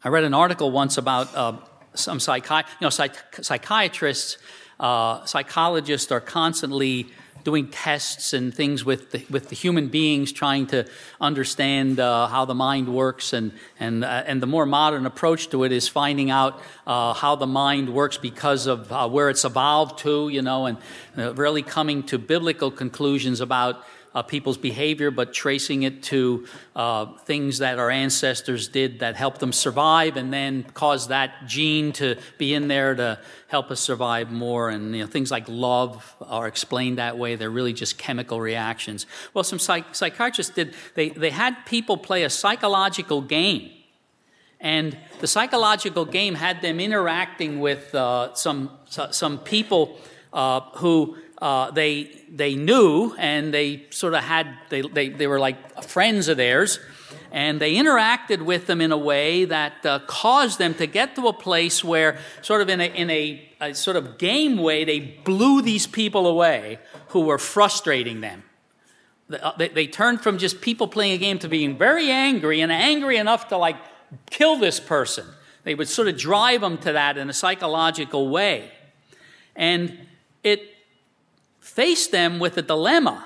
I read an article once about some psychiatrists, psychologists are constantly doing tests and things with the human beings, trying to understand how the mind works, and the more modern approach to it is finding out how the mind works because of where it's evolved to, and really coming to biblical conclusions about people's behavior, but tracing it to things that our ancestors did that helped them survive, and then caused that gene to be in there to help us survive more. And things like love are explained that way. They're really just chemical reactions. Well, some psychiatrists they had people play a psychological game, and the psychological game had them interacting with some people who they knew, and they sort of had, they were like friends of theirs, and they interacted with them in a way that caused them to get to a place where, sort of in a sort of game way, they blew these people away who were frustrating them. They turned from just people playing a game to being very angry, and angry enough to like kill this person. They would sort of drive them to that in a psychological way. And it faced them with a dilemma.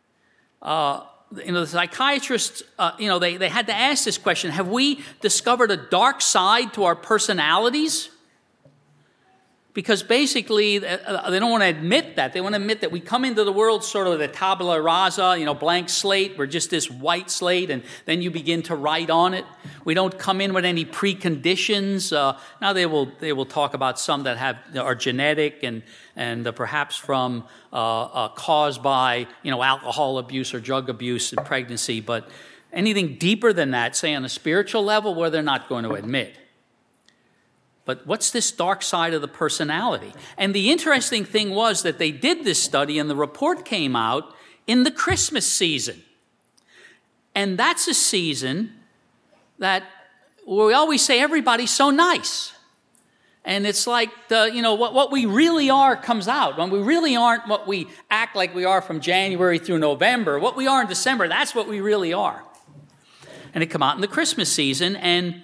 The psychiatrists, they had to ask this question: have we discovered a dark side to our personalities? Because basically, they don't want to admit that. They want to admit that we come into the world sort of with a tabula rasa, blank slate. We're just this white slate, and then you begin to write on it. We don't come in with any preconditions. Now they will talk about some that are genetic and perhaps from caused by alcohol abuse or drug abuse and pregnancy. But anything deeper than that, say on a spiritual level, where they're not going to admit. But what's this dark side of the personality? And the interesting thing was that they did this study, and the report came out in the Christmas season. And that's a season that we always say everybody's so nice. And it's like, what we really are comes out. When we really aren't what we act like we are from January through November, what we are in December, that's what we really are. And it come out in the Christmas season, and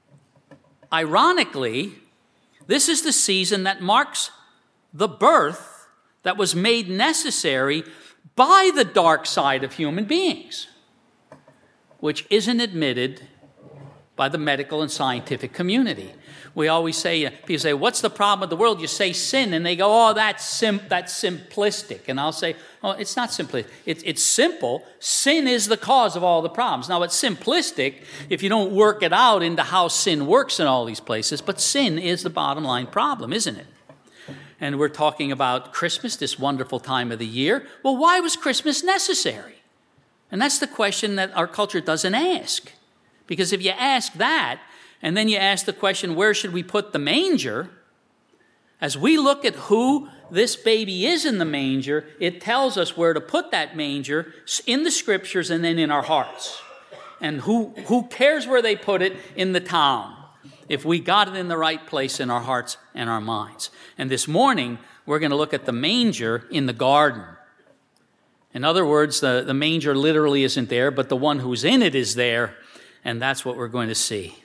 ironically, this is the season that marks the birth that was made necessary by the dark side of human beings, which isn't admitted by the medical and scientific community. We always say, people say, what's the problem with the world? You say sin, and they go, oh, that's simplistic. And I'll say, oh, it's not simplistic. It's simple. Sin is the cause of all the problems. Now, it's simplistic if you don't work it out into how sin works in all these places, but sin is the bottom line problem, isn't it? And we're talking about Christmas, this wonderful time of the year. Well, why was Christmas necessary? And that's the question that our culture doesn't ask. Because if you ask that, and then you ask the question, where should we put the manger? As we look at who this baby is in the manger, it tells us where to put that manger in the scriptures and then in our hearts. And who cares where they put it in the town, if we got it in the right place in our hearts and our minds. And this morning, we're going to look at the manger in the garden. In other words, the manger literally isn't there, but the one who's in it is there, and that's what we're going to see.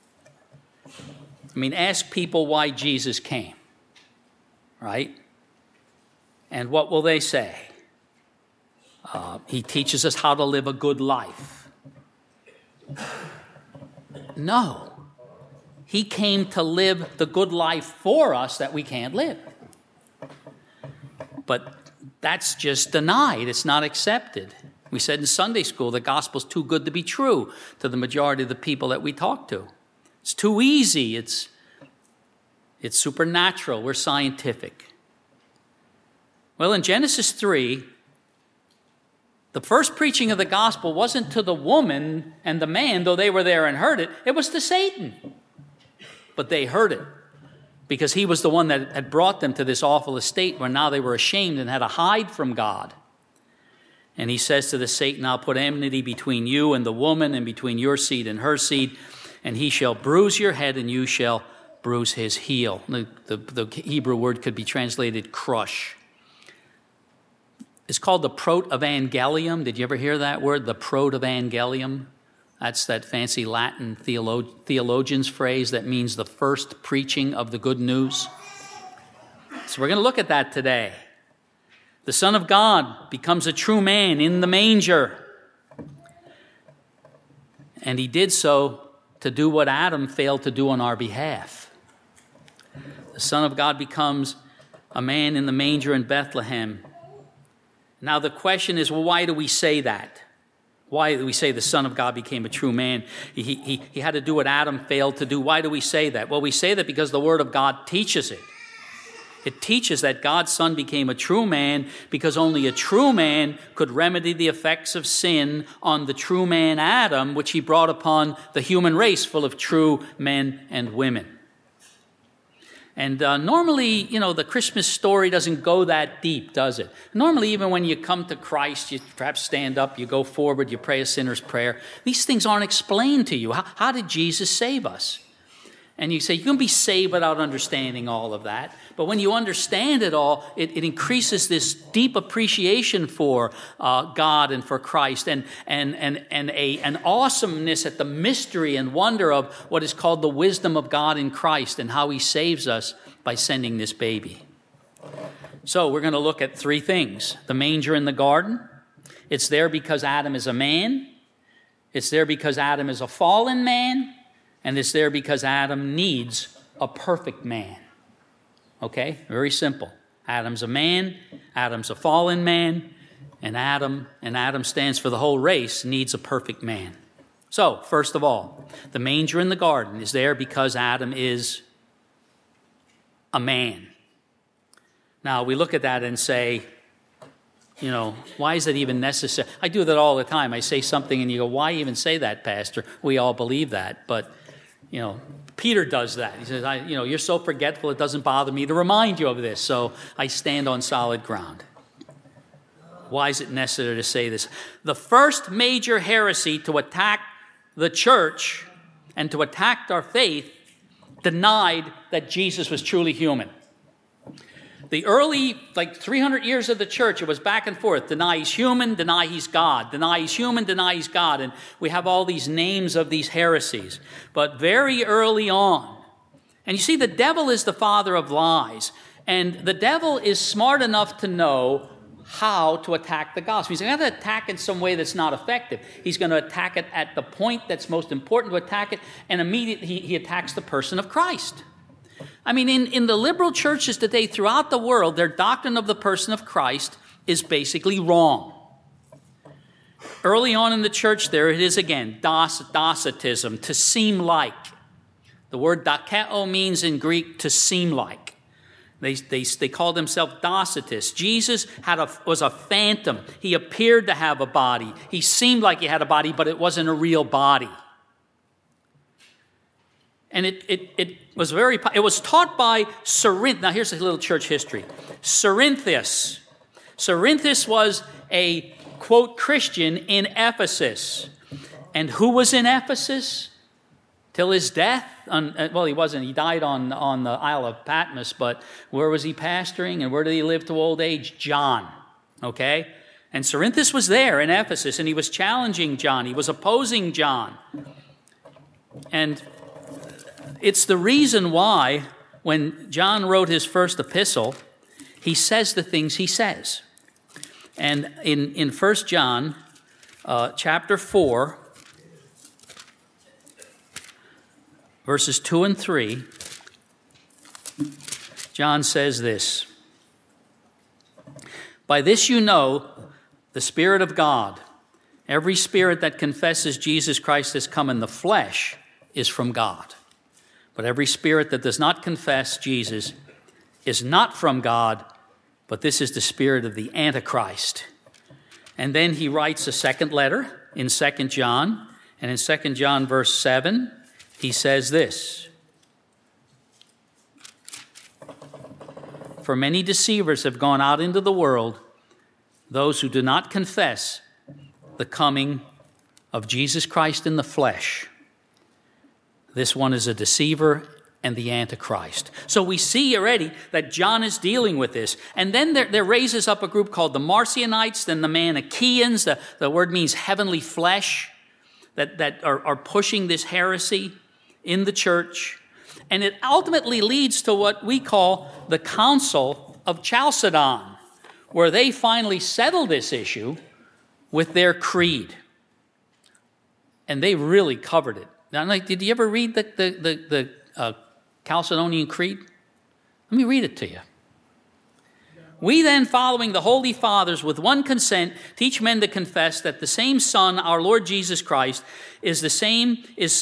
Ask people why Jesus came, right? And what will they say? He teaches us how to live a good life. No. He came to live the good life for us that we can't live. But that's just denied. It's not accepted. We said in Sunday school, the gospel's too good to be true to the majority of the people that we talk to. It's too easy. It's supernatural. We're scientific. Well, in Genesis 3, the first preaching of the gospel wasn't to the woman and the man, though they were there and heard it. It was to Satan. But they heard it because he was the one that had brought them to this awful estate where now they were ashamed and had to hide from God. And he says to the Satan, I'll put enmity between you and the woman, and between your seed and her seed, and he shall bruise your head and you shall bruise his heel. The Hebrew word could be translated crush. It's called the protevangelium. Did you ever hear that word, the protevangelium? That's that fancy Latin theologian's phrase that means the first preaching of the good news. So we're going to look at that today. The Son of God becomes a true man in the manger. And he did so to do what Adam failed to do on our behalf. The Son of God becomes a man in the manger in Bethlehem. Now the question is, well, why do we say that? Why do we say the Son of God became a true man? He had to do what Adam failed to do. Why do we say that? Well, we say that because the Word of God teaches it. It teaches that God's Son became a true man because only a true man could remedy the effects of sin on the true man Adam, which he brought upon the human race full of true men and women. And normally, the Christmas story doesn't go that deep, does it? Normally, even when you come to Christ, you perhaps stand up, you go forward, you pray a sinner's prayer. These things aren't explained to you. How did Jesus save us? And you say, you can be saved without understanding all of that. But when you understand it all, it increases this deep appreciation for God and for Christ and an awesomeness at the mystery and wonder of what is called the wisdom of God in Christ and how he saves us by sending this baby. So we're going to look at three things. The manger in the garden. It's there because Adam is a man. It's there because Adam is a fallen man. And it's there because Adam needs a perfect man. Okay? Very simple. Adam's a man, Adam's a fallen man, and Adam stands for the whole race, needs a perfect man. So, first of all, the manger in the garden is there because Adam is a man. Now, we look at that and say, why is that even necessary? I do that all the time. I say something and you go, why even say that, Pastor? We all believe that, but Peter does that. He says, you're so forgetful, it doesn't bother me to remind you of this. So I stand on solid ground. Why is it necessary to say this? The first major heresy to attack the church and to attack our faith denied that Jesus was truly human. The early, 300 years of the church, it was back and forth. Deny he's human, deny he's God. Deny he's human, deny he's God. And we have all these names of these heresies. But very early on, and you see, the devil is the father of lies. And the devil is smart enough to know how to attack the gospel. He's going to attack in some way that's not effective. He's going to attack it at the point that's most important to attack it. And immediately he attacks the person of Christ. I mean, in the liberal churches today throughout the world, their doctrine of the person of Christ is basically wrong. Early on in the church, there it is again, docetism, to seem like. The word dokeo means in Greek to seem like. They call themselves Docetists. Jesus was a phantom. He appeared to have a body. He seemed like he had a body, but it wasn't a real body. And it was taught by Cerinthus. Now here's a little church history. Cerinthus. Cerinthus was a, quote, Christian in Ephesus. And who was in Ephesus? Till his death? He wasn't. He died on the Isle of Patmos, but where was he pastoring and where did he live to old age? John. Okay? And Cerinthus was there in Ephesus and he was challenging John. He was opposing John. And it's the reason why when John wrote his first epistle, he says the things he says. And in 1 John chapter 4, verses 2 and 3, John says this: "By this you know the Spirit of God. Every spirit that confesses Jesus Christ has come in the flesh is from God. But every spirit that does not confess Jesus is not from God, but this is the spirit of the Antichrist." And then he writes a second letter in 2 John. And in 2 John verse 7, he says this: "For many deceivers have gone out into the world, those who do not confess the coming of Jesus Christ in the flesh. This one is a deceiver and the Antichrist." So we see already that John is dealing with this. And then there raises up a group called the Marcionites, then the Manichaeans. The word means heavenly flesh. that are pushing this heresy in the church. And it ultimately leads to what we call the Council of Chalcedon, where they finally settle this issue with their creed. And they really covered it. Now, did you ever read the Chalcedonian Creed? Let me read it to you. We then, following the Holy Fathers, with one consent, teach men to confess that the same Son, our Lord Jesus Christ, is the same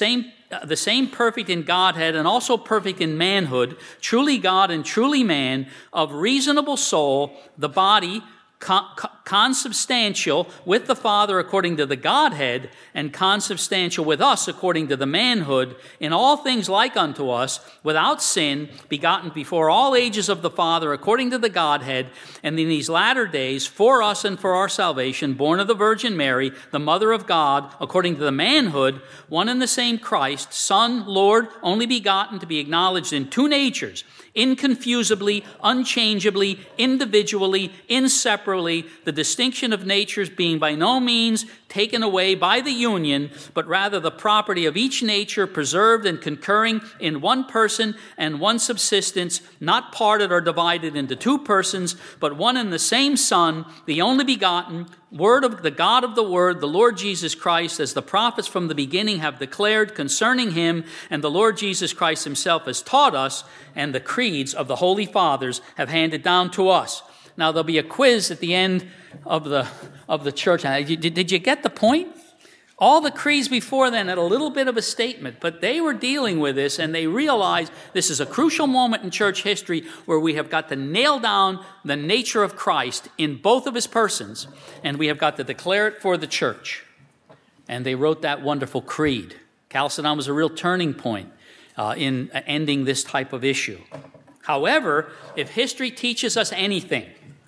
perfect in Godhead and also perfect in manhood, truly God and truly man, of reasonable soul, the body, consubstantial with the Father according to the Godhead, and consubstantial with us according to the manhood, in all things like unto us, without sin, begotten before all ages of the Father according to the Godhead, and in these latter days for us and for our salvation, born of the Virgin Mary, the Mother of God, according to the manhood, one and the same Christ, Son, Lord, only begotten, to be acknowledged in two natures, inconfusibly, unchangeably, individually, inseparably, the distinction of natures being by no means taken away by the union, but rather the property of each nature preserved and concurring in one person and one subsistence, not parted or divided into two persons, but one and the same Son, the only begotten, Word of the God of the Word, the Lord Jesus Christ, as the prophets from the beginning have declared concerning him, and the Lord Jesus Christ himself has taught us, and the creeds of the Holy Fathers have handed down to us. Now, there'll be a quiz at the end of the church. Did you get the point? All the creeds before then had a little bit of a statement, but they were dealing with this, and they realized this is a crucial moment in church history where we have got to nail down the nature of Christ in both of his persons, and we have got to declare it for the church. And they wrote that wonderful creed. Chalcedon was a real turning point in ending this type of issue. However, if history teaches us anything,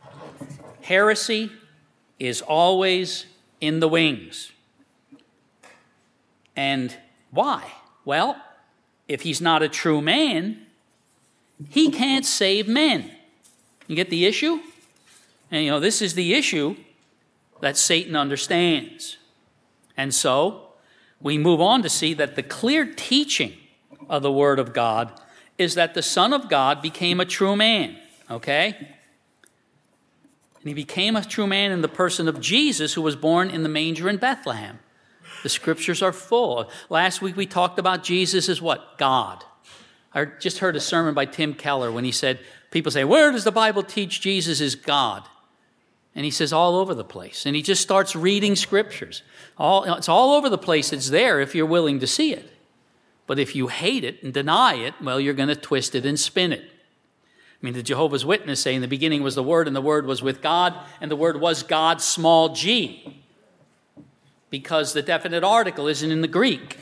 heresy is always in the wings. And why? Well, if he's not a true man, he can't save men. You get the issue? And this is the issue that Satan understands. And so we move on to see that the clear teaching of the Word of God is that the Son of God became a true man, okay? And he became a true man in the person of Jesus, who was born in the manger in Bethlehem. The scriptures are full. Last week we talked about Jesus as what? God. I just heard a sermon by Tim Keller when he said, people say, where does the Bible teach Jesus is God? And he says, all over the place. And he just starts reading scriptures. It's all over the place. It's there if you're willing to see it. But if you hate it and deny it, well, you're going to twist it and spin it. I mean, the Jehovah's Witness say in the beginning was the Word, and the Word was with God, and the Word was God, small g. Because the definite article isn't in the Greek.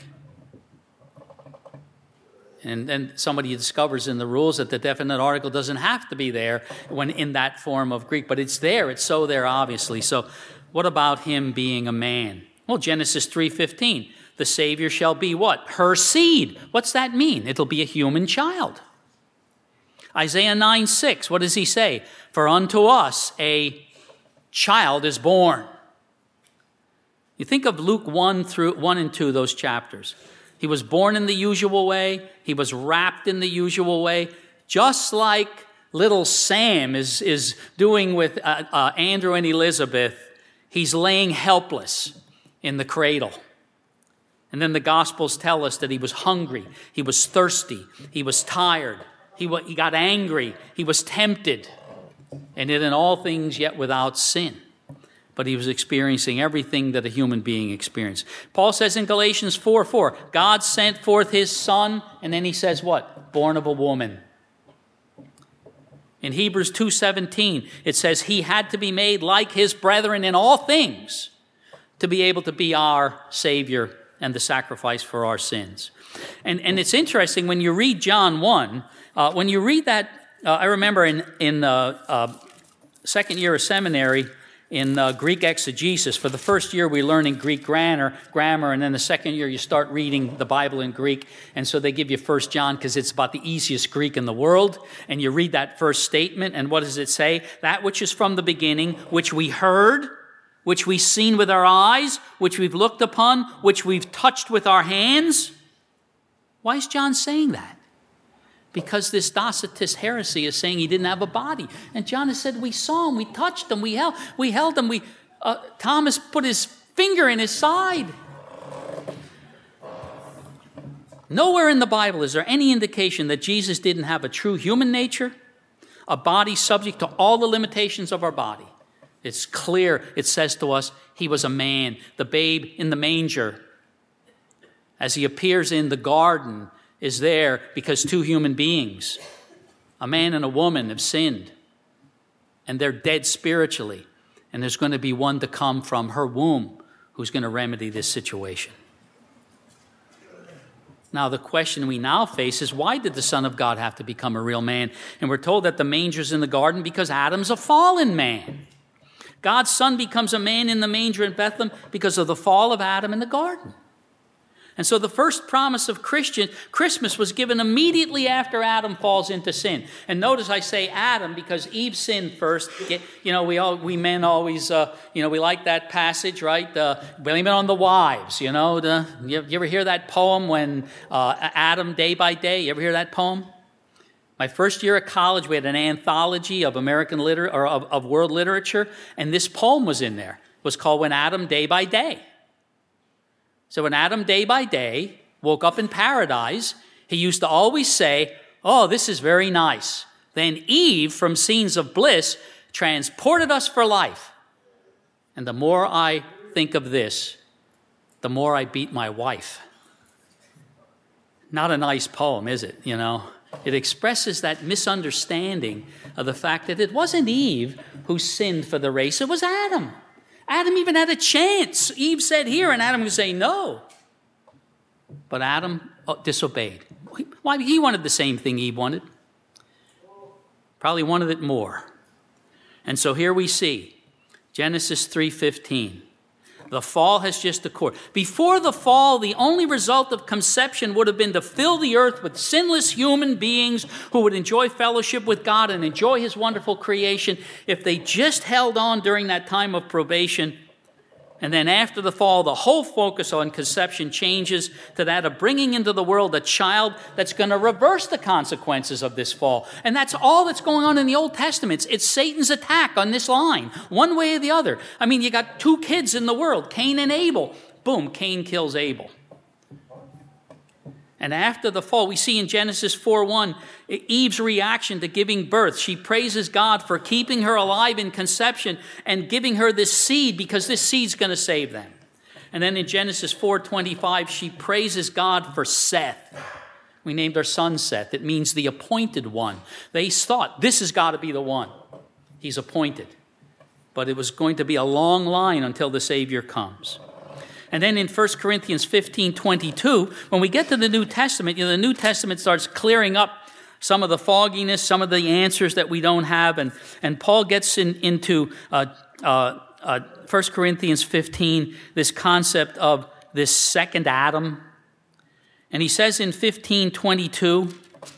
And then somebody discovers in the rules that the definite article doesn't have to be there when in that form of Greek, but it's there. It's so there, obviously. So what about him being a man? Well, Genesis 3:15, the Savior shall be what? Her seed. What's that mean? It'll be a human child. Isaiah 9:6, what does he say? For unto us a child is born. You think of Luke 1 and 2, those chapters. He was born in the usual way. He was wrapped in the usual way. Just like little Sam is doing with Andrew and Elizabeth, he's laying helpless in the cradle. And then the Gospels tell us that he was hungry, he was thirsty, he was tired, he got angry, he was tempted, and did in all things yet without sin. But he was experiencing everything that a human being experienced. Paul says in Galatians 4:4, God sent forth his Son, and then he says what? Born of a woman. In Hebrews 2:17, it says he had to be made like his brethren in all things to be able to be our Savior and the sacrifice for our sins. And it's interesting when you read John 1, when you read that, I remember in second year of seminary, in Greek exegesis. For the first year, we're learning Greek grammar, and then the second year, you start reading the Bible in Greek. And so they give you 1 John because it's about the easiest Greek in the world. And you read that first statement, and what does it say? That which is from the beginning, which we heard, which we've seen with our eyes, which we've looked upon, which we've touched with our hands. Why is John saying that? Because this Docetist heresy is saying he didn't have a body. And John has said, we saw him, we touched him, we held him. Thomas put his finger in his side. Nowhere in the Bible is there any indication that Jesus didn't have a true human nature, a body subject to all the limitations of our body. It's clear, it says to us, he was a man, the babe in the manger. As he appears in the garden, is there because two human beings, a man and a woman, have sinned. And they're dead spiritually. And there's going to be one to come from her womb who's going to remedy this situation. Now, the question we now face is, why did the Son of God have to become a real man? And we're told that the manger's in the garden because Adam's a fallen man. God's Son becomes a man in the manger in Bethlehem because of the fall of Adam in the garden. And so the first promise of Christmas was given immediately after Adam falls into sin. And notice I say Adam because Eve sinned first. We men always, we like that passage, right? Blame it on the wives, you ever hear that poem when Adam day by day? You ever hear that poem? My first year at college, we had an anthology of American literature, or of world literature, and this poem was in there. It was called When Adam Day by Day. So when Adam day by day woke up in paradise, he used to always say, oh, this is very nice. Then Eve, from scenes of bliss, transported us for life. And the more I think of this, the more I beat my wife. Not a nice poem, is it? It expresses that misunderstanding of the fact that it wasn't Eve who sinned for the race, it was Adam. Adam even had a chance. Eve said here, and Adam would say no. But Adam disobeyed. Why? He wanted the same thing Eve wanted. Probably wanted it more. And so here we see Genesis 3:15. The fall has just occurred. Before the fall, the only result of conception would have been to fill the earth with sinless human beings who would enjoy fellowship with God and enjoy his wonderful creation if they just held on during that time of probation. And then after the fall, the whole focus on conception changes to that of bringing into the world a child that's going to reverse the consequences of this fall. And that's all that's going on in the Old Testament. It's Satan's attack on this line, one way or the other. I mean, you got two kids in the world, Cain and Abel. Boom, Cain kills Abel. And after the fall, we see in Genesis 4:1, Eve's reaction to giving birth. She praises God for keeping her alive in conception and giving her this seed because this seed's going to save them. And then in Genesis 4:25, she praises God for Seth. We named our son Seth. It means the appointed one. They thought, this has got to be the one. He's appointed. But it was going to be a long line until the Savior comes. And then in 1 Corinthians 15:22, when we get to the New Testament, the New Testament starts clearing up some of the fogginess, some of the answers that we don't have. And Paul gets into 1 Corinthians 15, this concept of this second Adam. And he says in 15:22,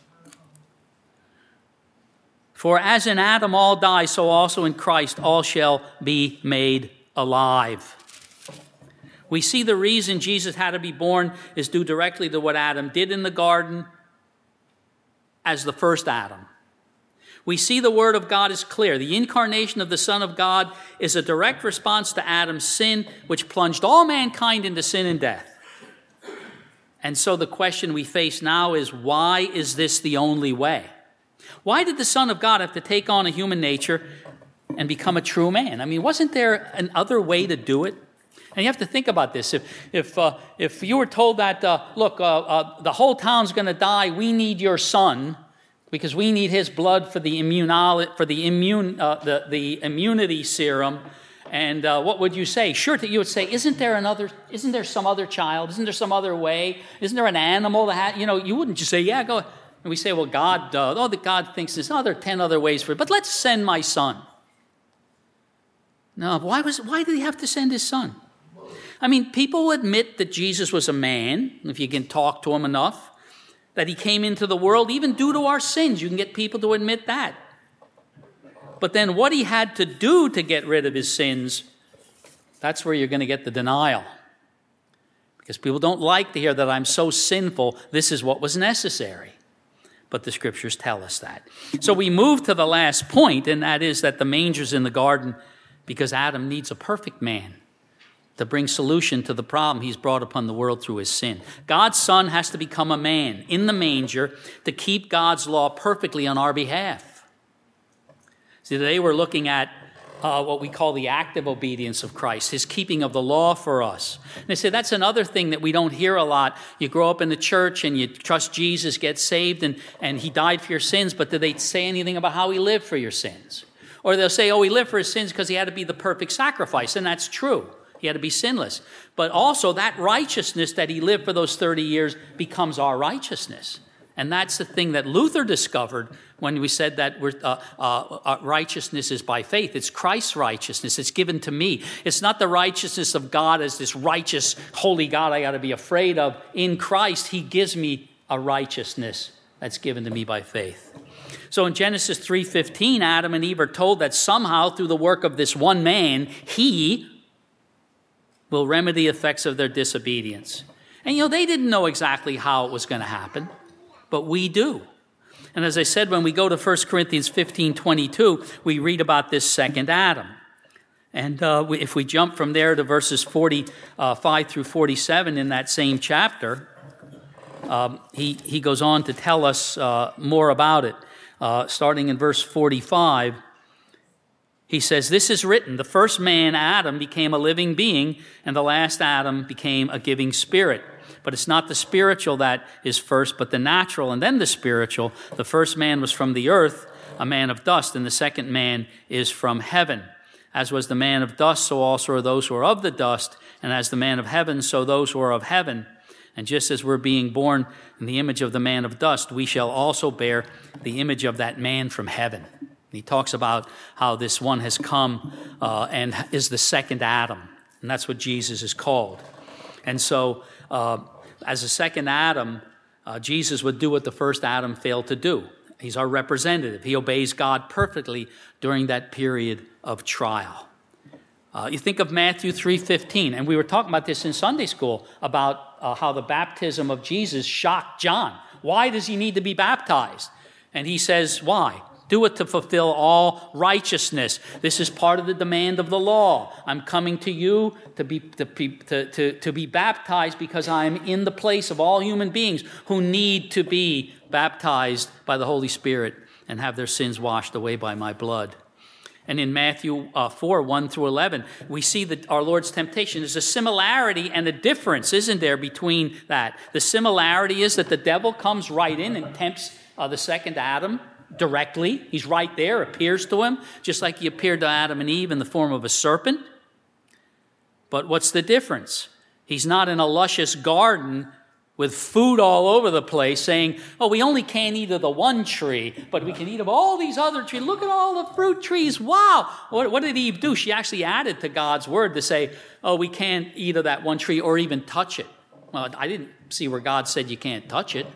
for as in Adam all die, so also in Christ all shall be made alive. We see the reason Jesus had to be born is due directly to what Adam did in the garden as the first Adam. We see the word of God is clear. The incarnation of the Son of God is a direct response to Adam's sin, which plunged all mankind into sin and death. And so the question we face now is, why is this the only way? Why did the Son of God have to take on a human nature and become a true man? I mean, wasn't there another way to do it? And you have to think about this. If you were told that, the whole town's going to die, we need your son because we need his blood for the immunity serum, and what would you say? Sure, you would say, isn't there some other child? Isn't there some other way? Isn't there an animal that you wouldn't just say, yeah, go. And we say, well, God, God thinks there's 10 other ways for it, but let's send my son. No, why did he have to send his son? I mean, people admit that Jesus was a man, if you can talk to him enough, that he came into the world even due to our sins. You can get people to admit that. But then what he had to do to get rid of his sins That's where you're going to get the denial. Because people don't like to hear that I'm so sinful, this is what was necessary. But the scriptures tell us that. So we move to the last point, and that is that the manger's in the garden because Adam needs a perfect man to bring solution to the problem he's brought upon the world through his sin. God's Son has to become a man in the manger to keep God's law perfectly on our behalf. See, today we're looking at what we call the active obedience of Christ, his keeping of the law for us. And they say that's another thing that we don't hear a lot. You grow up in the church and you trust Jesus, get saved, and he died for your sins, but do they say anything about how he lived for your sins? Or they'll say, oh, he lived for his sins because he had to be the perfect sacrifice, and that's true. He had to be sinless. But also that righteousness that he lived for those 30 years becomes our righteousness. And that's the thing that Luther discovered when we said that righteousness is by faith. It's Christ's righteousness. It's given to me. It's not the righteousness of God as this righteous, holy God I got to be afraid of. In Christ, he gives me a righteousness that's given to me by faith. So in Genesis 3:15, Adam and Eve are told that somehow through the work of this one man, he will remedy the effects of their disobedience. And they didn't know exactly how it was going to happen. But we do. And as I said, when we go to 1 Corinthians 15:22, we read about this second Adam. And if we jump from there to verses 45 through 47 in that same chapter, he goes on to tell us more about it. Starting in verse 45, he says, "This is written, the first man, Adam, became a living being, and the last Adam became a giving spirit. But it's not the spiritual that is first, but the natural, and then the spiritual. The first man was from the earth, a man of dust, and the second man is from heaven. As was the man of dust, so also are those who are of the dust, and as the man of heaven, so those who are of heaven. And just as we're being born in the image of the man of dust, we shall also bear the image of that man from heaven." He talks about how this one has come and is the second Adam, and that's what Jesus is called. And so, as a second Adam, Jesus would do what the first Adam failed to do. He's our representative. He obeys God perfectly during that period of trial. You think of Matthew 3:15, and we were talking about this in Sunday school, about how the baptism of Jesus shocked John. Why does he need to be baptized? And he says, why? Do it to fulfill all righteousness. This is part of the demand of the law. I'm coming to you to be baptized because I'm in the place of all human beings who need to be baptized by the Holy Spirit and have their sins washed away by my blood. And in Matthew 4:1 through 11, we see that our Lord's temptation. There's a similarity and a difference, isn't there, between that? The similarity is that the devil comes right in and tempts the second Adam directly. He's right there, appears to him, just like he appeared to Adam and Eve in the form of a serpent. But what's the difference? He's not in a luscious garden with food all over the place saying, oh, we only can't eat of the one tree, but we can eat of all these other trees. Look at all the fruit trees. Wow. What did Eve do? She actually added to God's word to say, oh, we can't eat of that one tree or even touch it. Well, I didn't see where God said you can't touch it.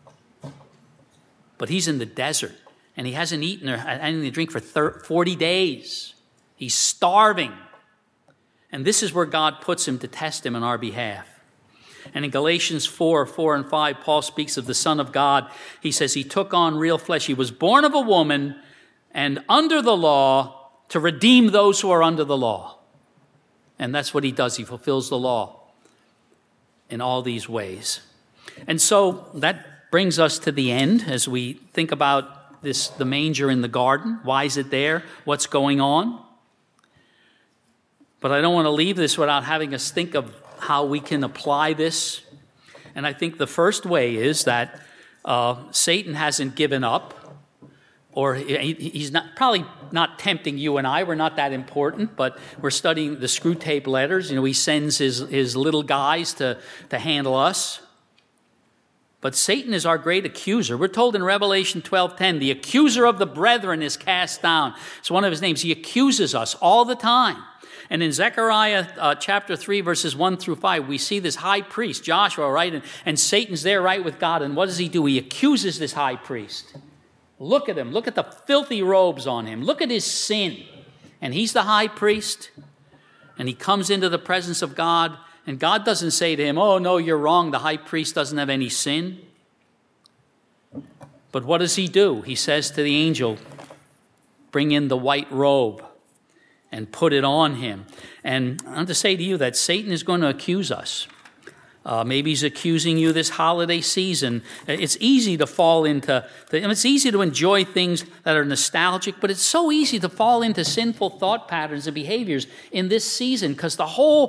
But he's in the desert, and he hasn't eaten or had anything to drink for 40 days. He's starving. And this is where God puts him to test him on our behalf. And in Galatians 4 and 5, Paul speaks of the Son of God. He says he took on real flesh. He was born of a woman and under the law to redeem those who are under the law. And that's what he does. He fulfills the law in all these ways. And so that brings us to the end as we think about the manger in the garden. Why is it there? What's going on? But I don't want to leave this without having us think of how we can apply this. And I think the first way is that Satan hasn't given up, or he's probably not tempting you and I. We're not that important, but we're studying the screw tape letters. He sends his little guys to handle us. But Satan is our great accuser. We're told in Revelation 12:10, the accuser of the brethren is cast down. It's one of his names. He accuses us all the time. And in Zechariah chapter 3, verses 1 through 5, we see this high priest, Joshua, right? And Satan's there, right, with God. And what does he do? He accuses this high priest. Look at him. Look at the filthy robes on him. Look at his sin. And he's the high priest. and he comes into the presence of God, and God doesn't say to him, "Oh, no, you're wrong. The high priest doesn't have any sin." But what does he do? He says to the angel, "Bring in the white robe and put it on him." And I want to say to you that Satan is going to accuse us. Maybe he's accusing you this holiday season. It's easy to fall into, it's easy to enjoy things that are nostalgic, but it's so easy to fall into sinful thought patterns and behaviors in this season because the whole,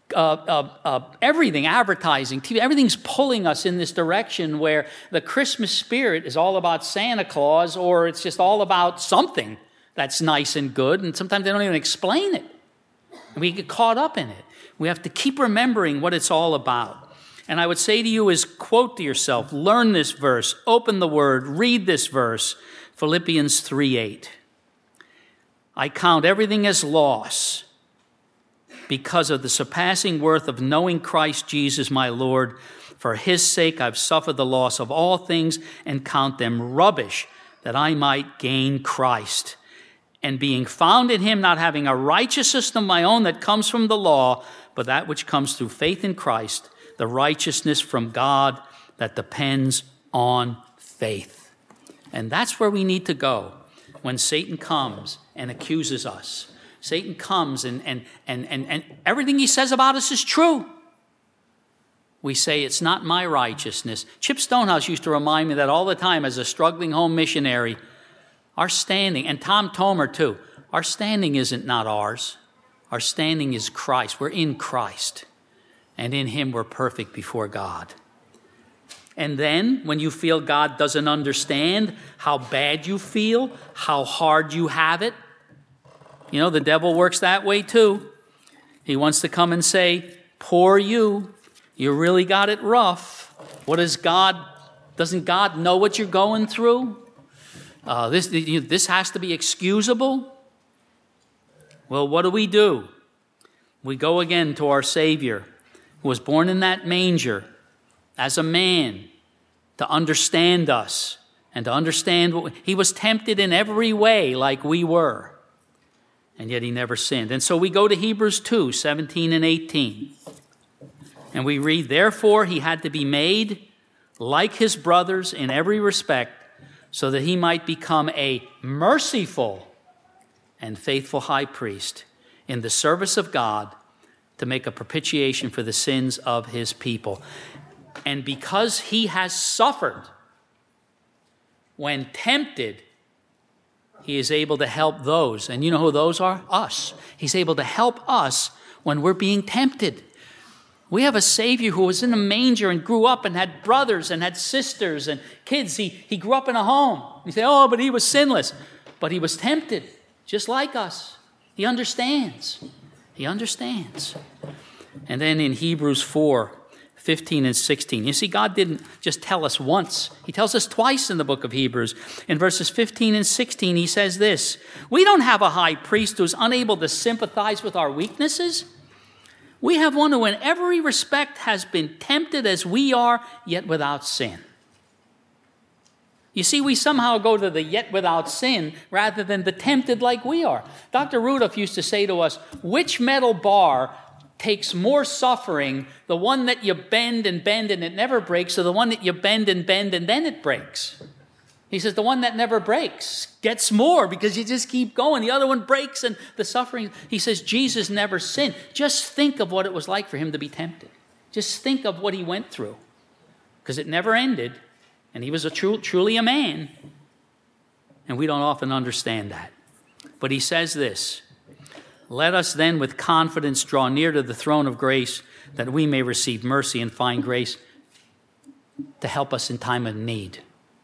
everything, advertising, TV, everything's pulling us in this direction where the Christmas spirit is all about Santa Claus, or it's just all about something that's nice and good, and sometimes they don't even explain it. And we get caught up in it. We have to keep remembering what it's all about. And I would say to you is quote to yourself, learn this verse, open the word, read this verse, Philippians 3:8. I count everything as loss because of the surpassing worth of knowing Christ Jesus my Lord. For his sake I've suffered the loss of all things and count them rubbish, that I might gain Christ. And being found in him, not having a righteousness of my own that comes from the law, but that which comes through faith in Christ, the righteousness from God that depends on faith. And that's where we need to go when Satan comes and accuses us. Satan comes and everything he says about us is true. We say, it's not my righteousness. Chip Stonehouse used to remind me that all the time as a struggling home missionary. Our standing, and Tom Tomer too, our standing isn't not ours. Our standing is Christ. We're in Christ. And in him we're perfect before God. And then when you feel God doesn't understand how bad you feel, how hard you have it, you know, the devil works that way too. He wants to come and say, poor you, you really got it rough. Doesn't God know what you're going through? This has to be excusable. Well, what do? We go again to our Savior, who was born in that manger as a man to understand us and to understand he was tempted in every way like we were, and yet he never sinned. And so we go to Hebrews 2, 17 and 18. And we read, therefore he had to be made like his brothers in every respect, so that he might become a merciful and faithful high priest in the service of God to make a propitiation for the sins of his people. And because he has suffered when tempted, he is able to help those. And you know who those are? Us. He's able to help us when we're being tempted. We have a Savior who was in a manger and grew up and had brothers and had sisters and kids. He grew up in a home. You say, oh, but he was sinless. But he was tempted, just like us. He understands. He understands. And then in Hebrews 4, 15 and 16, you see, God didn't just tell us once. He tells us twice in the book of Hebrews. In verses 15 and 16, he says this, we don't have a high priest who's unable to sympathize with our weaknesses. We have one who in every respect has been tempted as we are, yet without sin. You see, we somehow go to the yet without sin rather than the tempted like we are. Dr. Rudolph used to say to us, which metal bar takes more suffering, the one that you bend and it never breaks, or the one that you bend and then it breaks? He says the one that never breaks gets more because you just keep going. The other one breaks and the suffering. He says Jesus never sinned. Just think of what it was like for him to be tempted. Just think of what he went through, because it never ended, and he was truly a man. And we don't often understand that. But he says this, let us then with confidence draw near to the throne of grace, that we may receive mercy and find grace to help us in time of need.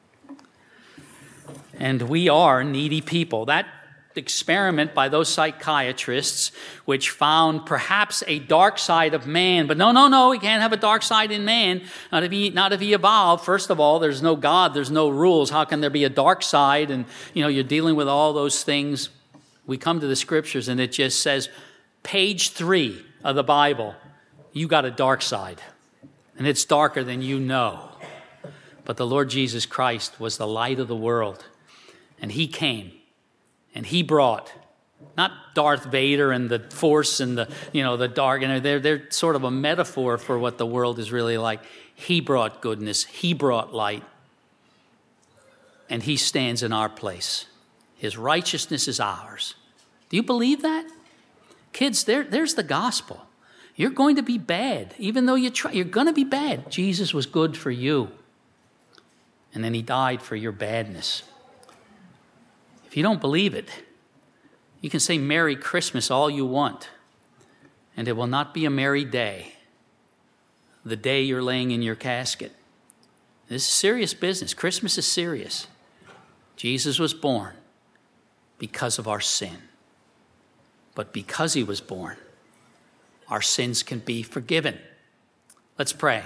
And we are needy people. That experiment by those psychiatrists, which found perhaps a dark side of man, but no, we can't have a dark side in man. Not if he evolved. First of all, there's no God, there's no rules. How can there be a dark side? And you're dealing with all those things. We come to the scriptures and it just says, page 3 of the Bible, you got a dark side, and it's darker than you know. But the Lord Jesus Christ was the light of the world. And he came, and he brought Not Darth Vader and the Force and the dark. They're sort of a metaphor for what the world is really like. He brought goodness. He brought light. And he stands in our place. His righteousness is ours. Do you believe that? Kids, there's the gospel. You're going to be bad. Even though you're going to be bad. Jesus was good for you. And then he died for your badness. If you don't believe it, you can say Merry Christmas all you want, and it will not be a merry day, the day you're laying in your casket. This is serious business. Christmas is serious. Jesus was born because of our sin. But because he was born, our sins can be forgiven. Let's pray.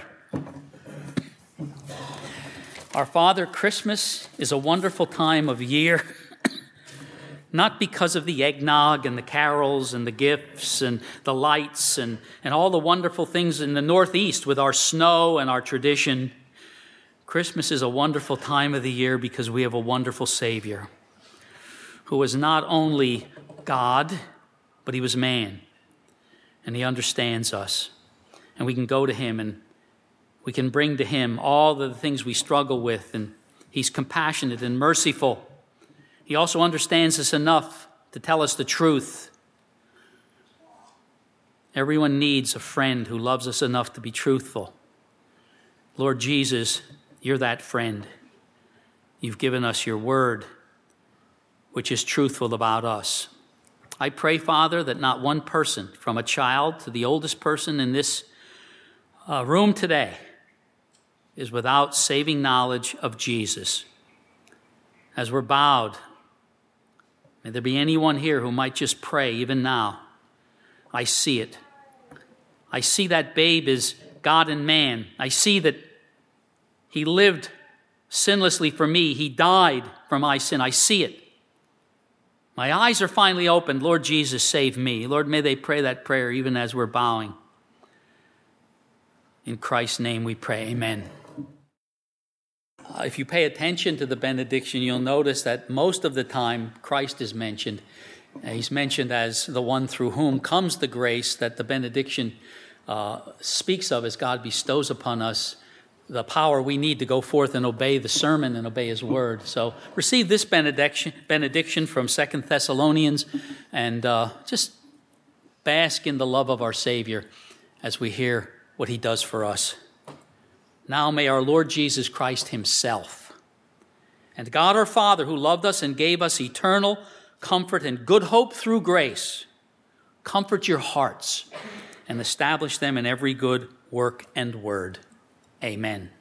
Our Father, Christmas is a wonderful time of year. Not because of the eggnog and the carols and the gifts and the lights and all the wonderful things in the Northeast with our snow and our tradition. Christmas is a wonderful time of the year because we have a wonderful Savior who was not only God, but he was man. And he understands us. And we can go to him and we can bring to him all the things we struggle with. And he's compassionate and merciful. He also understands us enough to tell us the truth. Everyone needs a friend who loves us enough to be truthful. Lord Jesus, you're that friend. You've given us your word, which is truthful about us. I pray, Father, that not one person, from a child to the oldest person in this room today, is without saving knowledge of Jesus. As we're bowed, may there be anyone here who might just pray even now. I see it. I see that babe is God and man. I see that he lived sinlessly for me. He died for my sin. I see it. My eyes are finally opened. Lord Jesus, save me. Lord, may they pray that prayer even as we're bowing. In Christ's name we pray. Amen. If you pay attention to the benediction, you'll notice that most of the time Christ is mentioned. He's mentioned as the one through whom comes the grace that the benediction speaks of as God bestows upon us the power we need to go forth and obey the sermon and obey his word. So receive this benediction from 2 Thessalonians and just bask in the love of our Savior as we hear what he does for us. Now may our Lord Jesus Christ himself and God our Father, who loved us and gave us eternal comfort and good hope through grace, comfort your hearts and establish them in every good work and word. Amen.